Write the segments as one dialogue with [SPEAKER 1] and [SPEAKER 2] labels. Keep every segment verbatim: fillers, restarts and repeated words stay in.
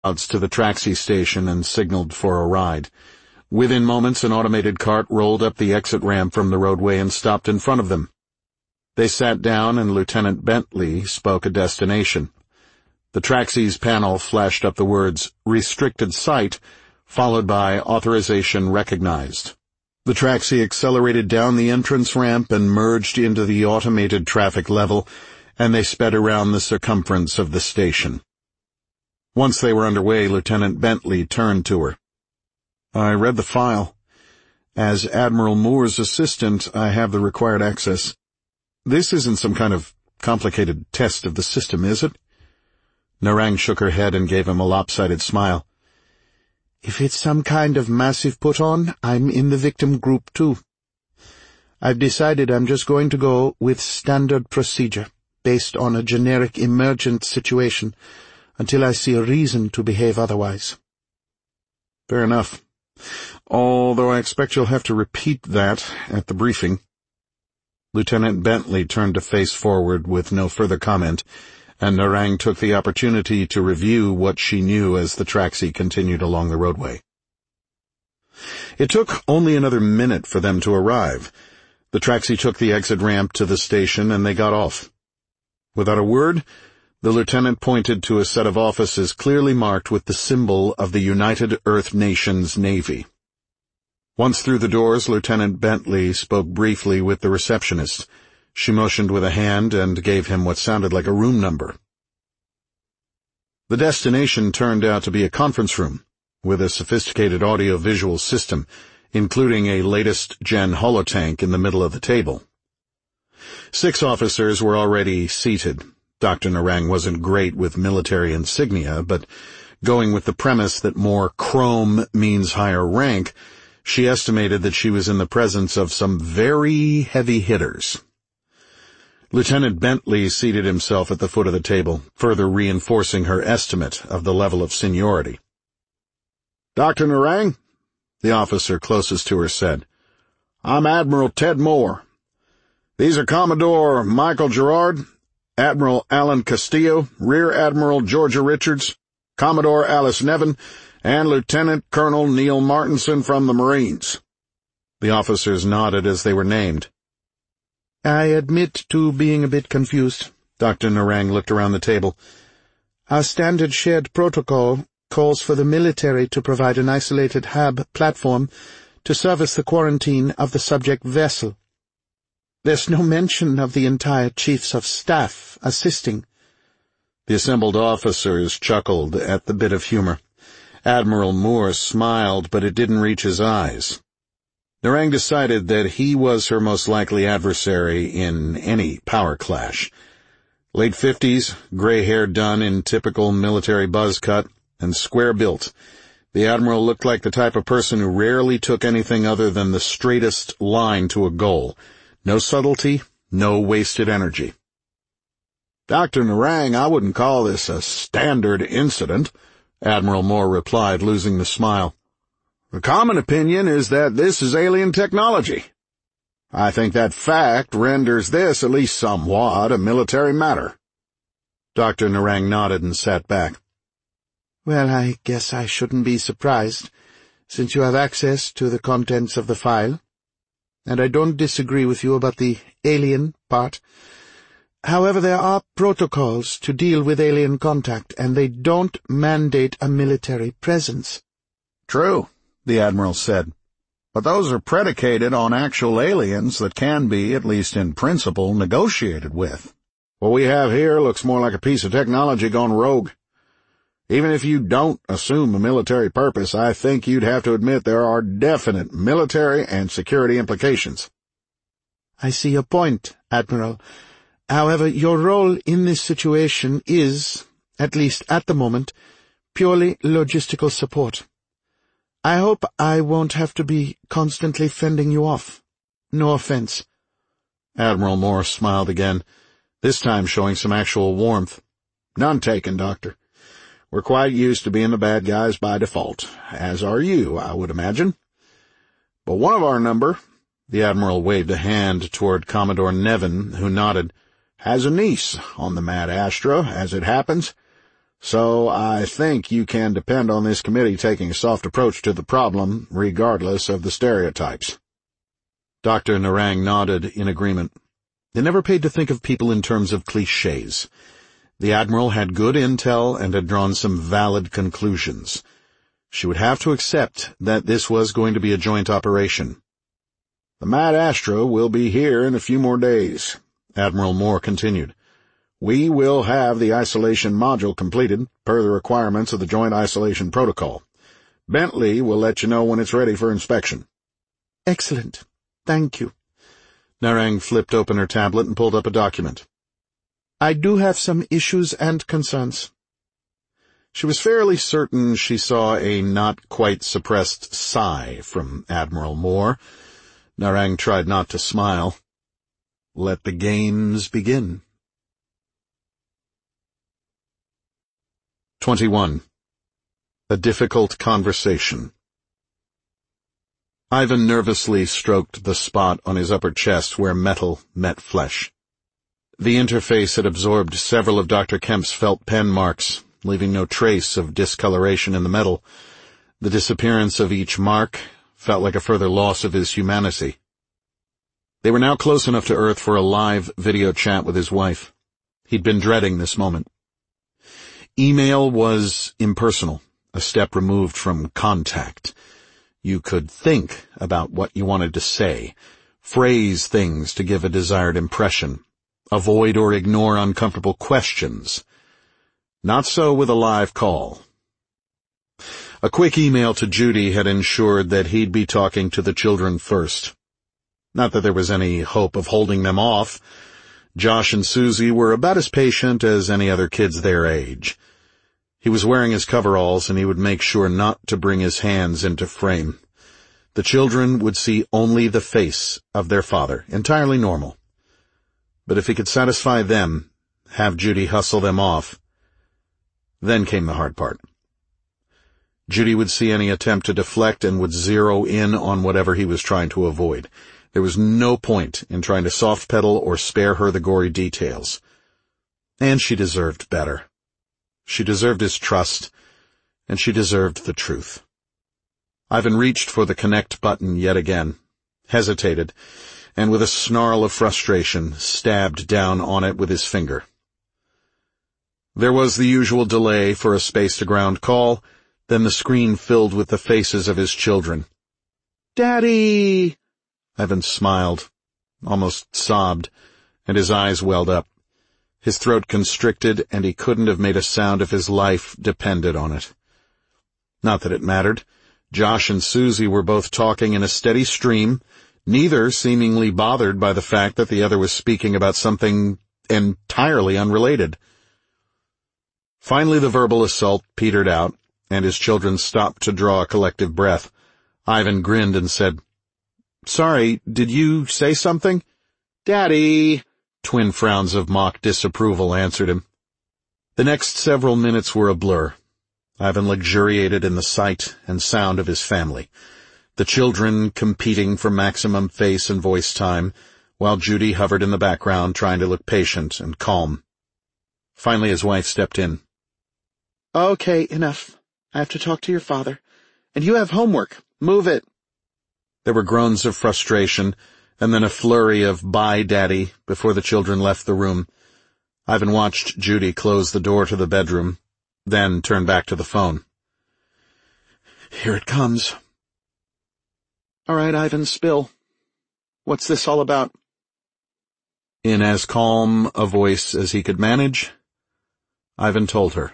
[SPEAKER 1] to the Traxi station and signaled for a ride. Within moments, an automated cart rolled up the exit ramp from the roadway and stopped in front of them. They sat down and Lieutenant Bentley spoke a destination. The Traxi's panel flashed up the words, "Restricted Site," followed by "Authorization Recognized." The Traxi accelerated down the entrance ramp and merged into the automated traffic level, and they sped around the circumference of the station. Once they were underway, Lieutenant Bentley turned to her. "I read the file. As Admiral Moore's assistant, I have the required access. This isn't some kind of complicated test of the system, is it?" Narang shook her head and gave him a lopsided smile. "If it's some kind of massive put-on, I'm in the victim group too. I've decided I'm just going to go with standard procedure, based on a generic emergent situation, until I see a reason to behave otherwise." "Fair enough. Although I expect you'll have to repeat that at the briefing." Lieutenant Bentley turned to face forward with no further comment, and Narang took the opportunity to review what she knew as the Traxi continued along the roadway. It took only another minute for them to arrive. The Traxi took the exit ramp to the station and they got off. Without a word, the lieutenant pointed to a set of offices clearly marked with the symbol of the United Earth Nations Navy. Once through the doors, Lieutenant Bentley spoke briefly with the receptionist. She motioned with a hand and gave him what sounded like a room number. The destination turned out to be a conference room, with a sophisticated audio-visual system, including a latest-gen holotank in the middle of the table. Six officers were already seated. Doctor Narang wasn't great with military insignia, but going with the premise that more chrome means higher rank, she estimated that she was in the presence of some very heavy hitters. Lieutenant Bentley seated himself at the foot of the table, further reinforcing her estimate of the level of seniority. "Doctor Narang," the officer closest to her said, "I'm Admiral Ted Moore. These are Commodore Michael Gerard, Admiral Alan Castillo, Rear Admiral Georgia Richards, Commodore Alice Nevin, and Lieutenant Colonel Neil Martinson from the Marines." The officers nodded as they were named. "I admit to being a bit confused." Doctor Narang looked around the table. "Our standard shared protocol calls for the military to provide an isolated hab platform to service the quarantine of the subject vessel. There's no mention of the entire chiefs of staff assisting." The assembled officers chuckled at the bit of humor. Admiral Moore smiled, but it didn't reach his eyes. Narang decided that he was her most likely adversary in any power clash. Late fifties, gray hair done in typical military buzz cut, and square-built, the Admiral looked like the type of person who rarely took anything other than the straightest line to a goal. No subtlety, no wasted energy. "Doctor Narang, I wouldn't call this a standard incident," Admiral Moore replied, losing the smile. "The common opinion is that this is alien technology. I think that fact renders this, at least somewhat, a military matter." Doctor Narang nodded and sat back. "Well, I guess I shouldn't be surprised, since you have access to the contents of the file. And I don't disagree with you about the alien part. However, there are protocols to deal with alien contact, and they don't mandate a military presence."
[SPEAKER 2] "True," the Admiral said, "but those are predicated on actual aliens that can be, at least in principle, negotiated with. What we have here looks more like a piece of technology gone rogue. Even if you don't assume a military purpose, I think you'd have to admit there are definite military and security implications."
[SPEAKER 3] "I see your point, Admiral. However, your role in this situation is, at least at the moment, purely logistical support. I hope I won't have to be constantly fending you off. No offense."
[SPEAKER 1] Admiral Moore smiled again, this time showing some actual warmth.
[SPEAKER 2] "None taken, Doctor. We're quite used to being the bad guys by default, as are you, I would imagine. But one of our number," the Admiral waved a hand toward Commodore Nevin, who nodded, "has a niece on the Mad Astra, as it happens. So I think you can depend on this committee taking a soft approach to the problem, regardless of the stereotypes.
[SPEAKER 1] Doctor Narang nodded in agreement. They never paid to think of people in terms of clichés. The Admiral had good intel and had drawn some valid conclusions. She would have to accept that this was going to be a joint operation.
[SPEAKER 2] The Mad Astra will be here in a few more days, Admiral Moore continued. We will have the isolation module completed, per the requirements of the Joint Isolation Protocol. Bentley will let you know when it's ready for inspection.
[SPEAKER 3] Excellent. Thank you.
[SPEAKER 1] Narang flipped open her tablet and pulled up a document.
[SPEAKER 3] I do have some issues and concerns.
[SPEAKER 1] She was fairly certain she saw a not-quite-suppressed sigh from Admiral Moore. Narang tried not to smile. Let the games begin. Twenty-one. A difficult conversation. Ivan nervously stroked the spot on his upper chest where metal met flesh. The interface had absorbed several of Doctor Kemp's felt pen marks, leaving no trace of discoloration in the metal. The disappearance of each mark felt like a further loss of his humanity. They were now close enough to Earth for a live video chat with his wife. He'd been dreading this moment. Email was impersonal, a step removed from contact. You could think about what you wanted to say, phrase things to give a desired impression, avoid or ignore uncomfortable questions. Not so with a live call. A quick email to Judy had ensured that he'd be talking to the children first. Not that there was any hope of holding them off. Josh and Susie were about as patient as any other kids their age. He was wearing his coveralls, and he would make sure not to bring his hands into frame. The children would see only the face of their father, entirely normal. But if he could satisfy them, have Judy hustle them off, then came the hard part. Judy would see any attempt to deflect and would zero in on whatever he was trying to avoid. There was no point in trying to soft pedal or spare her the gory details. And she deserved better. She deserved his trust, and she deserved the truth. Ivan reached for the connect button yet again, hesitated, and with a snarl of frustration, stabbed down on it with his finger. There was the usual delay for a space-to-ground call, then the screen filled with the faces of his children.
[SPEAKER 3] Daddy!
[SPEAKER 1] Ivan smiled, almost sobbed, and his eyes welled up. His throat constricted, and he couldn't have made a sound if his life depended on it. Not that it mattered. Josh and Susie were both talking in a steady stream, neither seemingly bothered by the fact that the other was speaking about something entirely unrelated. Finally, the verbal assault petered out, and his children stopped to draw a collective breath. Ivan grinned and said, "Sorry, did you say something?"
[SPEAKER 3] Daddy!
[SPEAKER 1] Twin frowns of mock disapproval answered him. The next several minutes were a blur. Ivan luxuriated in the sight and sound of his family, the children competing for maximum face and voice time, while Judy hovered in the background trying to look patient and calm. Finally his wife stepped in.
[SPEAKER 3] Okay, enough. I have to talk to your father. And you have homework. Move it.
[SPEAKER 1] There were groans of frustration, and then a flurry of "Bye, Daddy," before the children left the room. Ivan watched Judy close the door to the bedroom, then turn back to the phone. Here it comes.
[SPEAKER 3] All right, Ivan, spill. What's this all about?
[SPEAKER 1] In as calm a voice as he could manage, Ivan told her.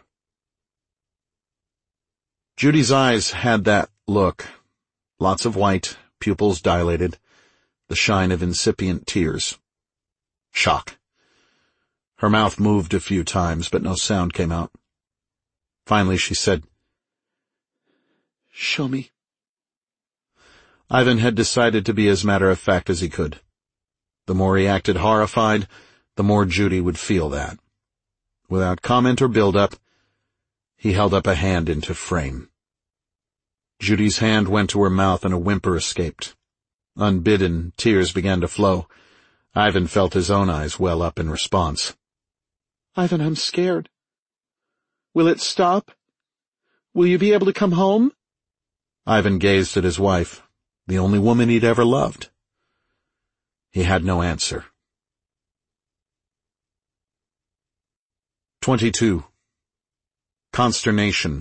[SPEAKER 1] Judy's eyes had that look. Lots of white, pupils dilated, the shine of incipient tears. Shock. Her mouth moved a few times, but no sound came out. Finally she said,
[SPEAKER 3] Show me.
[SPEAKER 1] Ivan had decided to be as matter-of-fact as he could. The more he acted horrified, the more Judy would feel that. Without comment or build-up, he held up a hand into frame. Judy's hand went to her mouth and a whimper escaped. Unbidden, tears began to flow. Ivan felt his own eyes well up in response.
[SPEAKER 3] Ivan, I'm scared. Will it stop? Will you be able to come home?
[SPEAKER 1] Ivan gazed at his wife, the only woman he'd ever loved. He had no answer. Twenty-two. Consternation.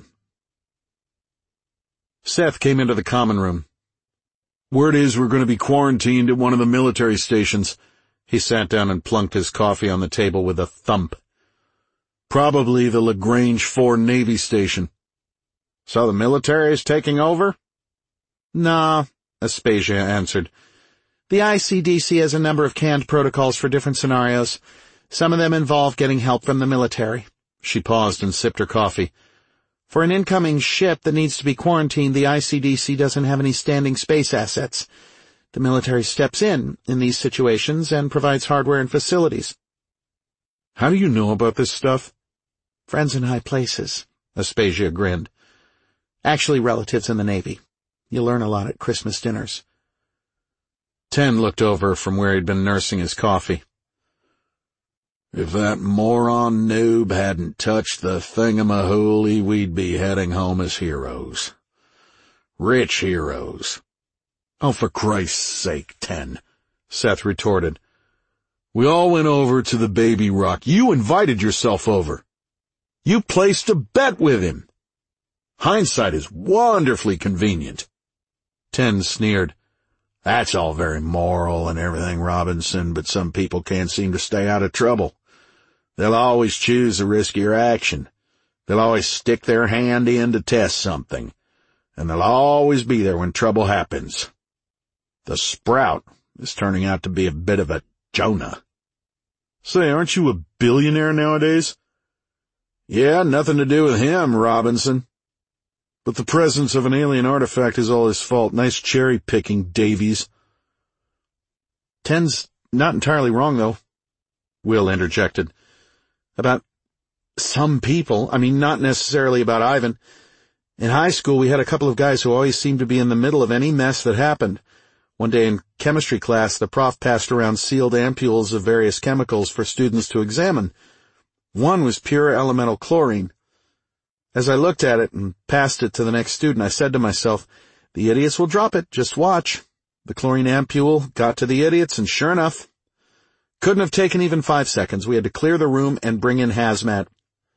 [SPEAKER 1] Seth came into the common room. "Word is we're going to be quarantined at one of the military stations." He sat down and plunked his coffee on the table with a thump. "Probably the Lagrange four Navy station."
[SPEAKER 2] "So the military is taking over?"
[SPEAKER 3] "Nah," Aspasia answered. "The I C D C has a number of canned protocols for different scenarios. Some of them involve getting help from the military." She paused and sipped her coffee. "For an incoming ship that needs to be quarantined, the I C D C doesn't have any standing space assets. The military steps in, in these situations, and provides hardware and facilities."
[SPEAKER 1] "How do you know about this stuff?"
[SPEAKER 3] "Friends in high places," Aspasia grinned. "Actually relatives in the Navy. You learn a lot at Christmas dinners."
[SPEAKER 1] Ten looked over from where he'd been nursing his coffee.
[SPEAKER 2] "If that moron noob hadn't touched the thingamahooly, we'd be heading home as heroes. Rich heroes."
[SPEAKER 1] "Oh, for Christ's sake, Ten," Seth retorted. "We all went over to the Baby Rock. You invited yourself over. You placed a bet with him. Hindsight is wonderfully convenient." Ten sneered.
[SPEAKER 2] "That's all very moral and everything, Robinson, but some people can't seem to stay out of trouble. They'll always choose a riskier action. They'll always stick their hand in to test something. And they'll always be there when trouble happens. The Sprout is turning out to be a bit of a Jonah."
[SPEAKER 1] "Say, aren't you a billionaire nowadays?"
[SPEAKER 2] "Yeah, nothing to do with him, Robinson."
[SPEAKER 1] "But the presence of an alien artifact is all his fault. Nice cherry-picking, Davies."
[SPEAKER 3] "Ten's not entirely wrong, though," Will interjected. "About some people. I mean, not necessarily about Ivan. In high school, we had a couple of guys who always seemed to be in the middle of any mess that happened. One day in chemistry class, the prof passed around sealed ampules of various chemicals for students to examine. One was pure elemental chlorine. As I looked at it and passed it to the next student, I said to myself, the idiots will drop it, just watch. The chlorine ampule got to the idiots, and sure enough, couldn't have taken even five seconds. We had to clear the room and bring in hazmat."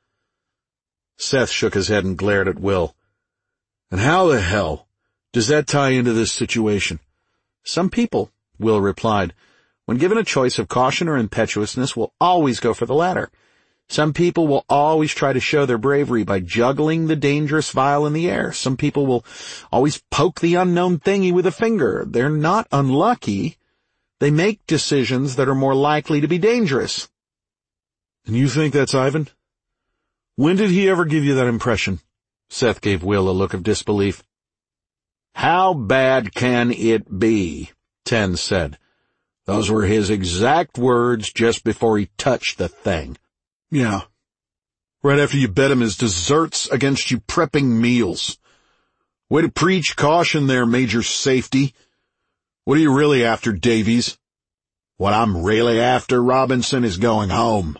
[SPEAKER 1] Seth shook his head and glared at Will. "And how the hell does that tie into this situation?"
[SPEAKER 3] "Some people," Will replied, "when given a choice of caution or impetuousness, will always go for the latter. Some people will always try to show their bravery by juggling the dangerous vial in the air. Some people will always poke the unknown thingy with a finger. They're not unlucky. They make decisions that are more likely to be dangerous."
[SPEAKER 1] "And you think that's Ivan? When did he ever give you that impression?" Seth gave Will a look of disbelief.
[SPEAKER 2] "How bad can it be?" Ten said. "Those were his exact words just before he touched the thing."
[SPEAKER 1] "Yeah. Right after you bet him his desserts against you prepping meals. Way to preach caution there, Major Safety. What are you really after, Davies?"
[SPEAKER 2] "What I'm really after, Robinson, is going home.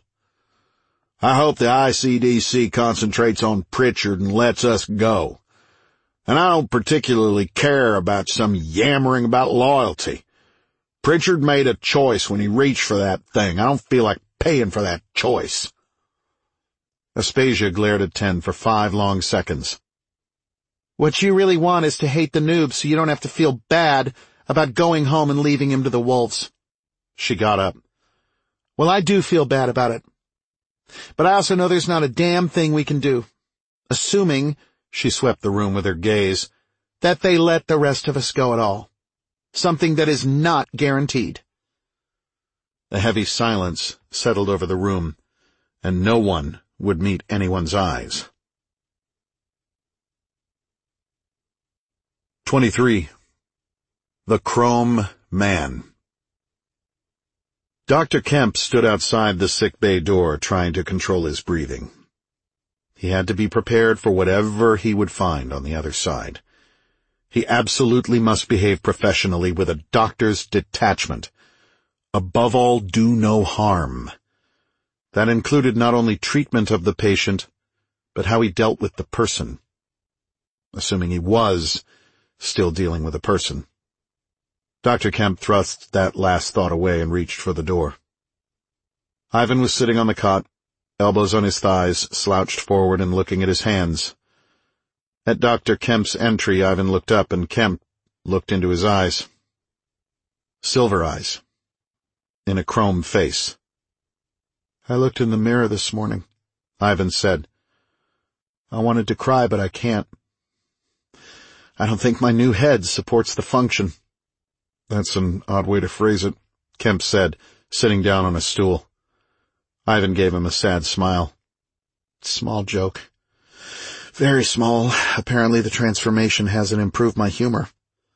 [SPEAKER 2] I hope the I C D C concentrates on Pritchard and lets us go. And I don't particularly care about some yammering about loyalty. Pritchard made a choice when he reached for that thing. I don't feel like paying for that choice."
[SPEAKER 3] Aspasia glared at Ten for five long seconds. "What you really want is to hate the noob so you don't have to feel bad about going home and leaving him to the wolves." She got up. "Well, I do feel bad about it. But I also know there's not a damn thing we can do. Assuming," she swept the room with her gaze, "that they let the rest of us go at all. Something that is not guaranteed."
[SPEAKER 1] A heavy silence settled over the room, and no one would meet anyone's eyes. Twenty-three. The Chrome Man. Doctor Kemp stood outside the sick bay door, trying to control his breathing. He had to be prepared for whatever he would find on the other side. He absolutely must behave professionally with a doctor's detachment. Above all, do no harm. That included not only treatment of the patient, but how he dealt with the person. Assuming he was still dealing with a person. Doctor Kemp thrust that last thought away and reached for the door. Ivan was sitting on the cot, elbows on his thighs, slouched forward and looking at his hands. At Doctor Kemp's entry, Ivan looked up, and Kemp looked into his eyes. Silver eyes. In a chrome face.
[SPEAKER 3] I looked in the mirror this morning, Ivan said. I wanted to cry, but I can't. I don't think my new head supports the function.
[SPEAKER 1] That's an odd way to phrase it, Kemp said, sitting down on a stool. Ivan gave him a sad smile.
[SPEAKER 3] Small joke. Very small. Apparently the transformation hasn't improved my humor.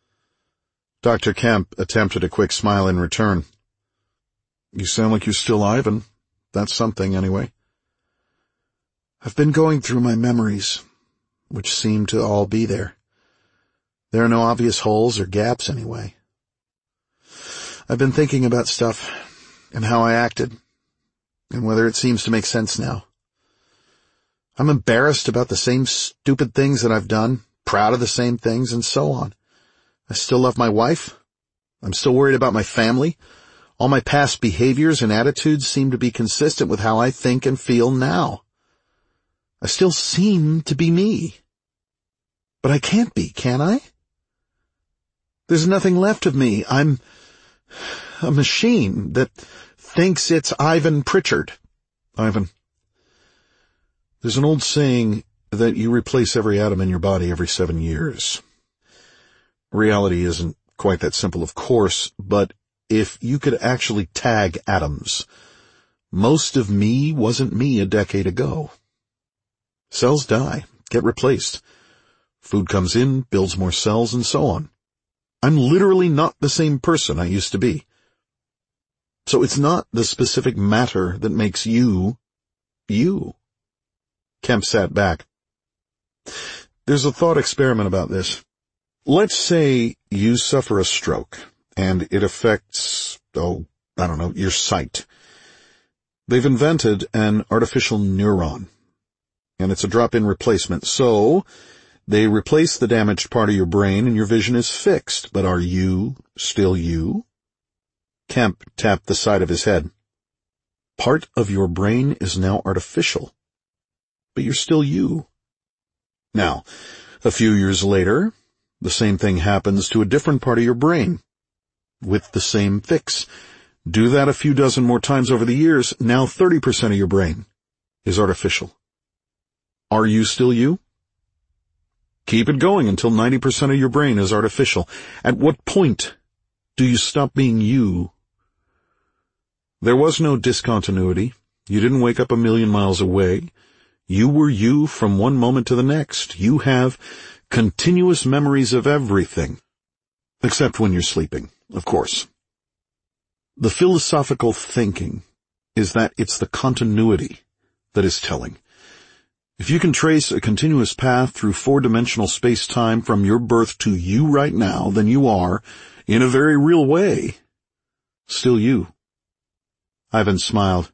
[SPEAKER 1] Doctor Kemp attempted a quick smile in return. You sound like you're still Ivan. That's something, anyway.
[SPEAKER 3] I've been going through my memories, which seem to all be there. There are no obvious holes or gaps, anyway. I've been thinking about stuff, and how I acted, and whether it seems to make sense now. I'm embarrassed about the same stupid things that I've done, proud of the same things, and so on. I still love my wife. I'm still worried about my family. All my past behaviors and attitudes seem to be consistent with how I think and feel now. I still seem to be me. But I can't be, can I? There's nothing left of me. I'm a machine that thinks it's Ivan Pritchard.
[SPEAKER 1] Ivan, there's an old saying that you replace every atom in your body every seven years. Reality isn't quite that simple, of course, but if you could actually tag atoms, most of me wasn't me a decade ago. Cells die, get replaced. Food comes in, builds more cells, and so on. I'm literally not the same person I used to be. So it's not the specific matter that makes you, you. Kemp sat back. There's a thought experiment about this. Let's say you suffer a stroke, and it affects, oh, I don't know, your sight. They've invented an artificial neuron, and it's a drop-in replacement. So they replace the damaged part of your brain, and your vision is fixed. But are you still you? Kemp tapped the side of his head. Part of your brain is now artificial, but you're still you. Now, a few years later, the same thing happens to a different part of your brain, with the same fix. Do that a few dozen more times over the years, now thirty percent of your brain is artificial. Are you still you? Keep it going until ninety percent of your brain is artificial. At what point do you stop being you? There was no discontinuity. You didn't wake up a million miles away. You were you from one moment to the next. You have continuous memories of everything, except when you're sleeping, of course. The philosophical thinking is that it's the continuity that is telling. If you can trace a continuous path through four-dimensional space-time from your birth to you right now, then you are, in a very real way, still you. Ivan smiled.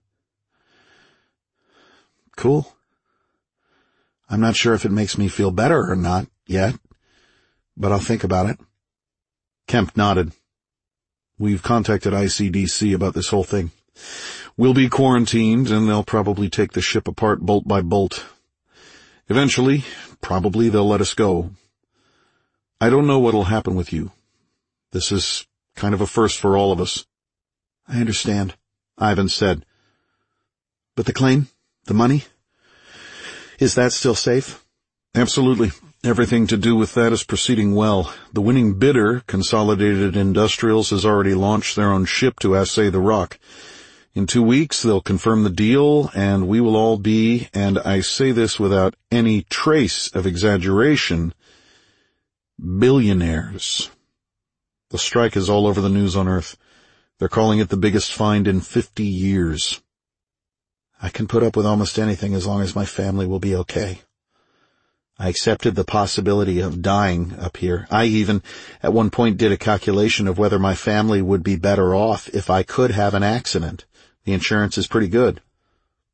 [SPEAKER 1] Cool. I'm not sure if it makes me feel better or not yet, but I'll think about it. Kemp nodded. We've contacted I C D C about this whole thing. We'll be quarantined, and they'll probably take the ship apart bolt by bolt. Eventually, probably they'll let us go. I don't know what'll happen with you. This is kind of a first for all of us. I understand, Ivan said. But the claim? The money? Is that still safe? Absolutely. Everything to do with that is proceeding well. The winning bidder, Consolidated Industrials, has already launched their own ship to assay the rock. In two weeks, they'll confirm the deal, and we will all be, and I say this without any trace of exaggeration, billionaires. The strike is all over the news on Earth. They're calling it the biggest find in fifty years. I can put up with almost anything as long as my family will be okay. I accepted the possibility of dying up here. I even, at one point, did a calculation of whether my family would be better off if I could have an accident. The insurance is pretty good.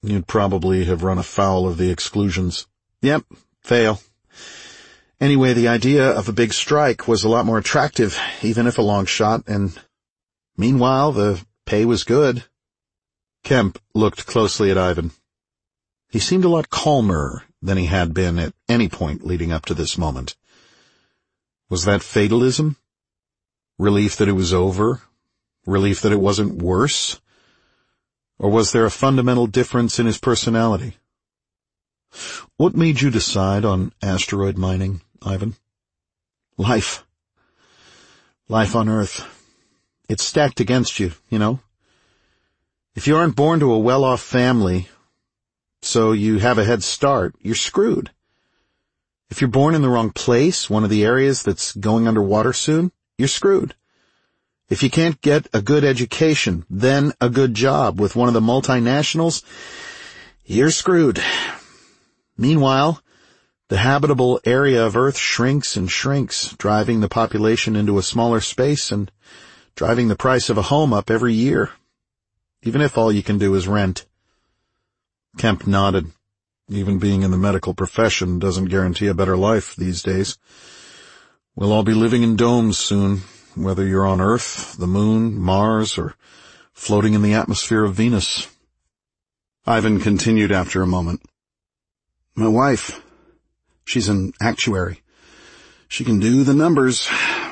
[SPEAKER 1] You'd probably have run afoul of the exclusions.
[SPEAKER 3] Yep, fail. Anyway, the idea of a big strike was a lot more attractive, even if a long shot, and meanwhile, the pay was good.
[SPEAKER 1] Kemp looked closely at Ivan. He seemed a lot calmer than he had been at any point leading up to this moment. Was that fatalism? Relief that it was over? Relief that it wasn't worse? Or was there a fundamental difference in his personality? What made you decide on asteroid mining, Ivan?
[SPEAKER 3] Life. Life on Earth. It's stacked against you, you know? If you aren't born to a well-off family, so you have a head start, you're screwed. If you're born in the wrong place, one of the areas that's going underwater soon, you're screwed. If you can't get a good education, then a good job with one of the multinationals, you're screwed. Meanwhile, the habitable area of Earth shrinks and shrinks, driving the population into a smaller space and driving the price of a home up every year, even if all you can do is rent.
[SPEAKER 1] Kemp nodded. Even being in the medical profession doesn't guarantee a better life these days. We'll all be living in domes soon, whether you're on Earth, the Moon, Mars, or floating in the atmosphere of Venus.
[SPEAKER 2] Ivan continued after a moment. My wife, she's an actuary. She can do the numbers.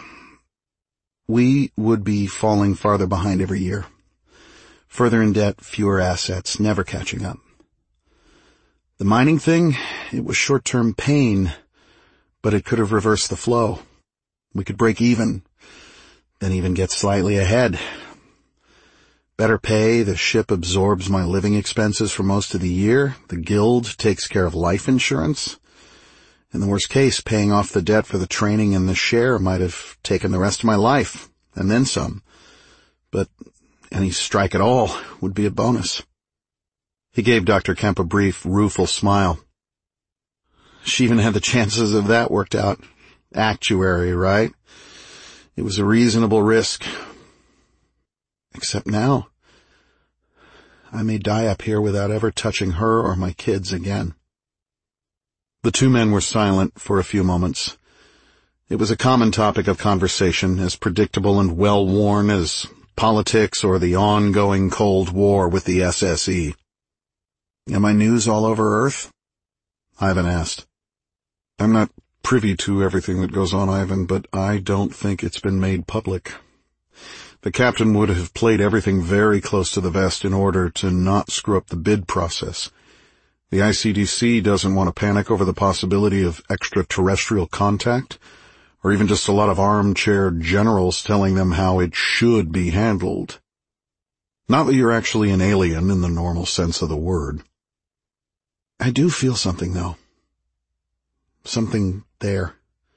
[SPEAKER 2] We would be falling farther behind every year. Further in debt, fewer assets, never catching up. The mining thing, it was short-term pain, but it could have reversed the flow. We could break even, then even get slightly ahead. Better pay, the ship absorbs my living expenses for most of the year, the guild takes care of life insurance. In the worst case, paying off the debt for the training and the share might have taken the rest of my life, and then some. But any strike at all would be a bonus. He gave Doctor Kemp a brief, rueful smile. She even had the chances of that worked out. Actuary, right? It was a reasonable risk. Except now, I may die up here without ever touching her or my kids again.
[SPEAKER 1] The two men were silent for a few moments. It was a common topic of conversation, as predictable and well-worn as politics or the ongoing Cold War with the S S E.
[SPEAKER 2] Am I news all over Earth?
[SPEAKER 1] Ivan asked. I'm not privy to everything that goes on, Ivan, but I don't think it's been made public. The captain would have played everything very close to the vest in order to not screw up the bid process. The I C D C doesn't want to panic over the possibility of extraterrestrial contact, or even just a lot of armchair generals telling them how it should be handled. Not that you're actually an alien in the normal sense of the word.
[SPEAKER 2] I do feel something, though. Something there.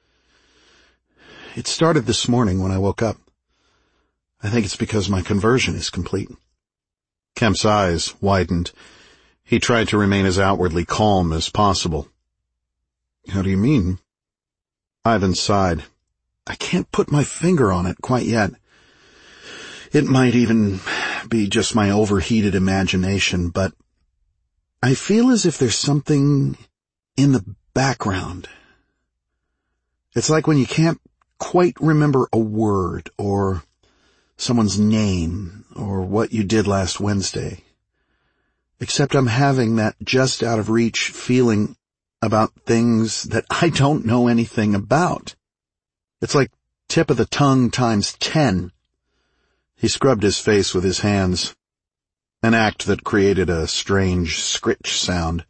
[SPEAKER 2] It started this morning when I woke up. I think it's because my conversion is complete.
[SPEAKER 1] Kemp's eyes widened. He tried to remain as outwardly calm as possible.
[SPEAKER 2] How do you mean?
[SPEAKER 1] Ivan sighed.
[SPEAKER 2] I can't put my finger on it quite yet. It might even be just my overheated imagination, but I feel as if there's something in the background. It's like when you can't quite remember a word or someone's name or what you did last Wednesday. Except I'm having that just out of reach feeling about things that I don't know anything about. It's like tip of the tongue times ten. He scrubbed his face with his hands, an act that created a strange scritch sound.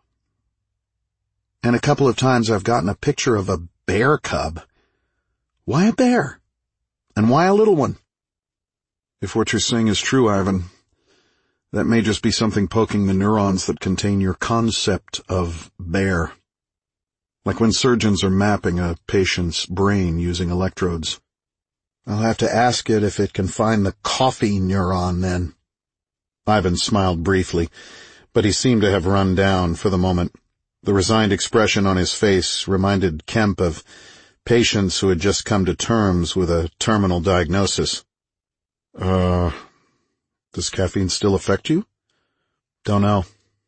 [SPEAKER 2] And a couple of times I've gotten a picture of a bear cub. Why a bear? And why a little one?
[SPEAKER 1] If what you're saying is true, Ivan, that may just be something poking the neurons that contain your concept of bear. Like when surgeons are mapping a patient's brain using electrodes.
[SPEAKER 2] I'll have to ask it if it can find the coffee neuron then.
[SPEAKER 1] Ivan smiled briefly, but he seemed to have run down for the moment. The resigned expression on his face reminded Kemp of patients who had just come to terms with a terminal diagnosis. Uh, does caffeine still affect you?
[SPEAKER 2] Don't know.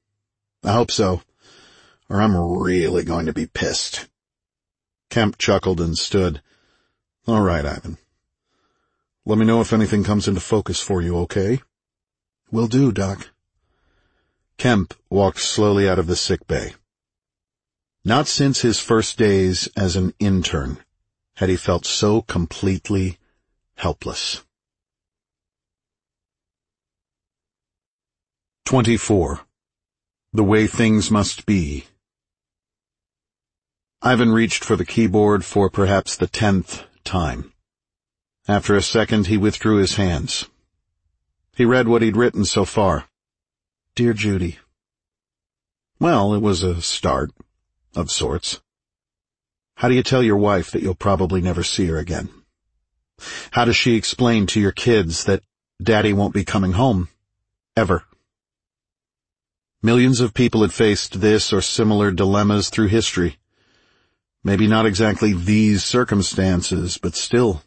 [SPEAKER 2] I hope so, or I'm really going to be pissed.
[SPEAKER 1] Kemp chuckled and stood. All right, Ivan. Let me know if anything comes into focus for you, okay?
[SPEAKER 2] Will do, Doc.
[SPEAKER 1] Kemp walked slowly out of the sick bay. Not since his first days as an intern had he felt so completely helpless. Twenty-four. The Way Things Must Be. Ivan reached for the keyboard for perhaps the tenth time. After a second, he withdrew his hands. He read what he'd written so far. Dear Judy. Well, it was a start, of sorts. How do you tell your wife that you'll probably never see her again? How does she explain to your kids that Daddy won't be coming home, ever? Millions of people had faced this or similar dilemmas through history. Maybe not exactly these circumstances, but still.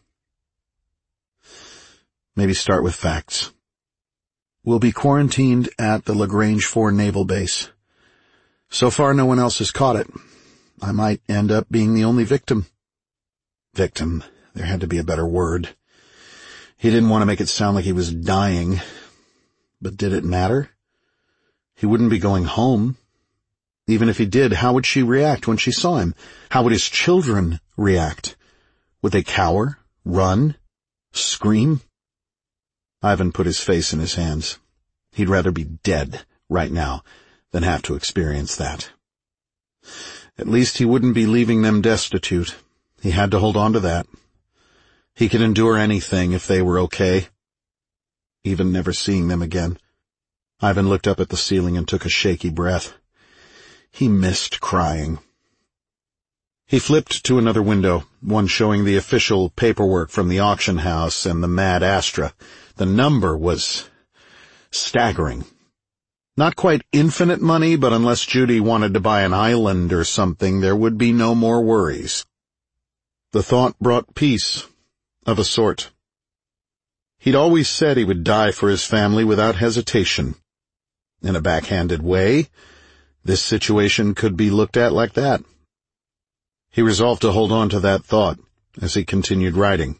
[SPEAKER 1] Maybe start with facts. We'll be quarantined at the Lagrange four Naval Base. So far, no one else has caught it. I might end up being the only victim. Victim. There had to be a better word. He didn't want to make it sound like he was dying. But did it matter? He wouldn't be going home. Even if he did, how would she react when she saw him? How would his children react? Would they cower, run, scream? Ivan put his face in his hands. He'd rather be dead right now than have to experience that. At least he wouldn't be leaving them destitute. He had to hold on to that. He could endure anything if they were okay. Even never seeing them again. Ivan looked up at the ceiling and took a shaky breath. He missed crying. He flipped to another window, one showing the official paperwork from the auction house and the Mad Astra. The number was staggering. Not quite infinite money, but unless Judy wanted to buy an island or something, there would be no more worries. The thought brought peace, of a sort. He'd always said he would die for his family without hesitation. In a backhanded way, this situation could be looked at like that. He resolved to hold on to that thought as he continued writing.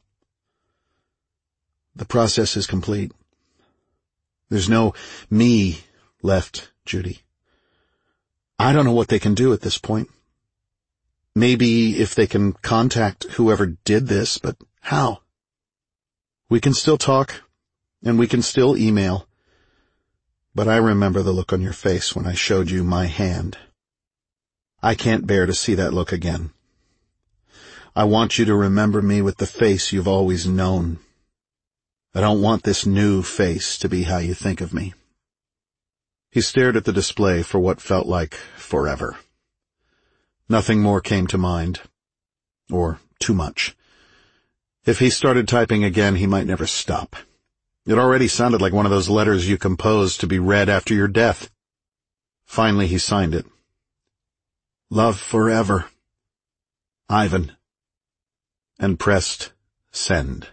[SPEAKER 1] The process is complete. There's no me left, Judy. I don't know what they can do at this point. Maybe if they can contact whoever did this, but how? We can still talk, and we can still email. But I remember the look on your face when I showed you my hand. I can't bear to see that look again. I want you to remember me with the face you've always known. I don't want this new face to be how you think of me. He stared at the display for what felt like forever. Nothing more came to mind. Or too much. If he started typing again, he might never stop. It already sounded like one of those letters you compose to be read after your death. Finally, he signed it. Love forever. Ivan. And pressed send.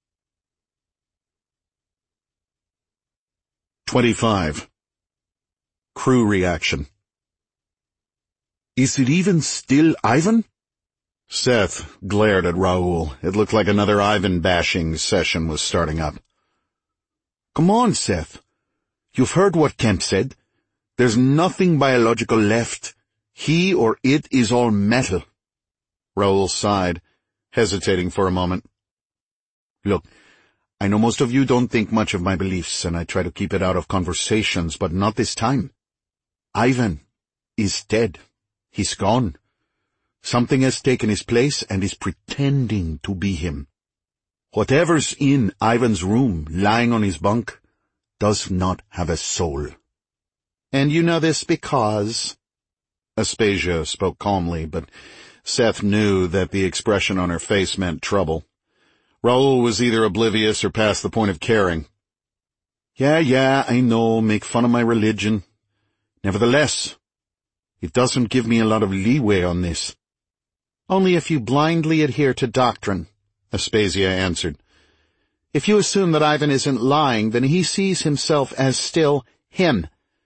[SPEAKER 1] Twenty-five. Crew reaction. Is it even still Ivan? Seth glared at Raoul. It looked like another Ivan-bashing session was starting up. Come on, Seth. You've heard what Kemp said. There's nothing biological left. He or it is all metal. Raoul sighed, hesitating for a moment. Look, I know most of you don't think much of my beliefs, and I try to keep it out of conversations, but not this time. Ivan is dead. He's gone. Something has taken his place and is pretending to be him. Whatever's in Ivan's room, lying on his bunk, does not have a soul. And you know this because... Aspasia spoke calmly, but Seth knew that the expression on her face meant trouble. Raoul was either oblivious or past the point of caring. Yeah, yeah, I know, make fun of my religion. Nevertheless, it doesn't give me a lot of leeway on this. Only if you blindly adhere to doctrine, Aspasia answered. If you assume that Ivan isn't lying, then he sees himself as still him.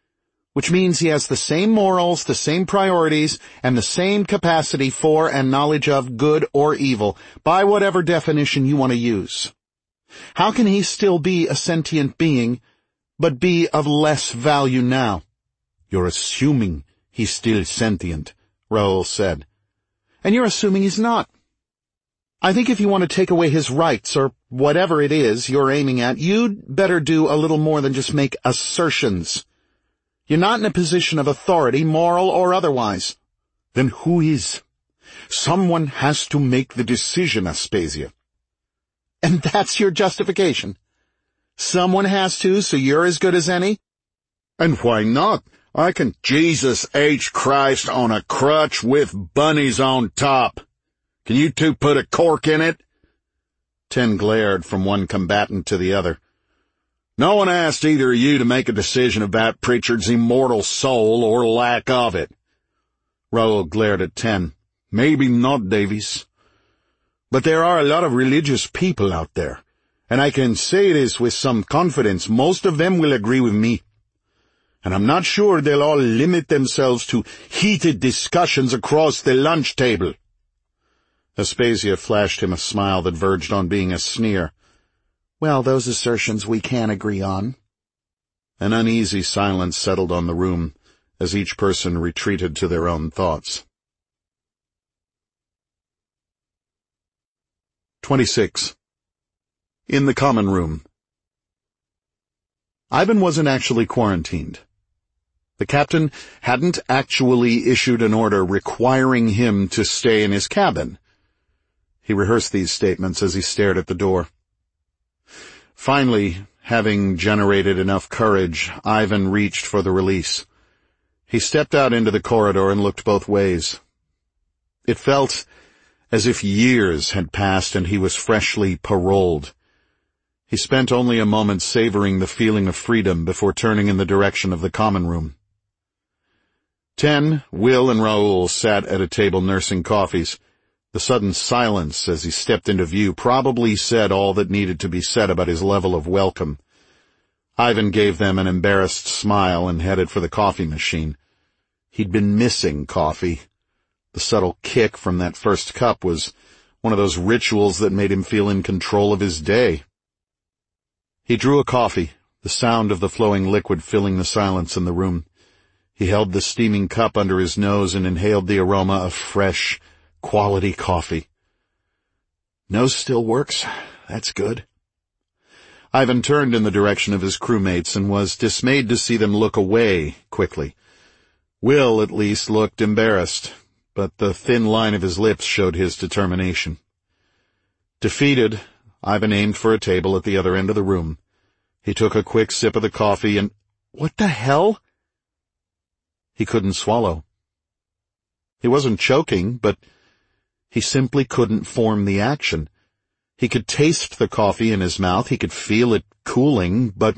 [SPEAKER 3] which means he has the same morals, the same priorities, and the same capacity for and knowledge of good or evil, by whatever definition you want to use. How can he still be a sentient being, but be of less value now?
[SPEAKER 2] You're assuming he's still sentient, Raoul said.
[SPEAKER 3] And you're assuming he's not. I think if you want to take away his rights, or whatever it is you're aiming at, you'd better do a little more than just make assertions. You're not in a position of authority, moral or otherwise.
[SPEAKER 2] Then who is? Someone has to make the decision, Aspasia.
[SPEAKER 3] And that's your justification? Someone has to, so you're as good as any?
[SPEAKER 2] And why not? I can Jesus H. Christ on a crutch with bunnies on top. Can you two put a cork in it?
[SPEAKER 1] Ten glared from one combatant to the other.
[SPEAKER 2] No one asked either of you to make a decision about Pritchard's immortal soul or lack of it.
[SPEAKER 1] Raoul glared at Ten.
[SPEAKER 2] Maybe not, Davies. But there are a lot of religious people out there, and I can say this with some confidence. Most of them will agree with me. And I'm not sure they'll all limit themselves to heated discussions across the lunch table.
[SPEAKER 1] Aspasia flashed him a smile that verged on being a sneer.
[SPEAKER 3] Well, those assertions we can agree on.
[SPEAKER 1] An uneasy silence settled on the room as each person retreated to their own thoughts. Twenty-six. In the common room. Ivan wasn't actually quarantined. The captain hadn't actually issued an order requiring him to stay in his cabin. He rehearsed these statements as he stared at the door. Finally, having generated enough courage, Ivan reached for the release. He stepped out into the corridor and looked both ways. It felt as if years had passed and he was freshly paroled. He spent only a moment savoring the feeling of freedom before turning in the direction of the common room. Ten, Will, and Raoul sat at a table nursing coffees. The sudden silence as he stepped into view probably said all that needed to be said about his level of welcome. Ivan gave them an embarrassed smile and headed for the coffee machine. He'd been missing coffee. The subtle kick from that first cup was one of those rituals that made him feel in control of his day. He drew a coffee, the sound of the flowing liquid filling the silence in the room. He held the steaming cup under his nose and inhaled the aroma of fresh, quality coffee. Nose still works. That's good. Ivan turned in the direction of his crewmates and was dismayed to see them look away quickly. Will, at least, looked embarrassed, but the thin line of his lips showed his determination. Defeated, Ivan aimed for a table at the other end of the room. He took a quick sip of the coffee and— What the hell? He couldn't swallow. He wasn't choking, but he simply couldn't form the action. He could taste the coffee in his mouth, he could feel it cooling, but—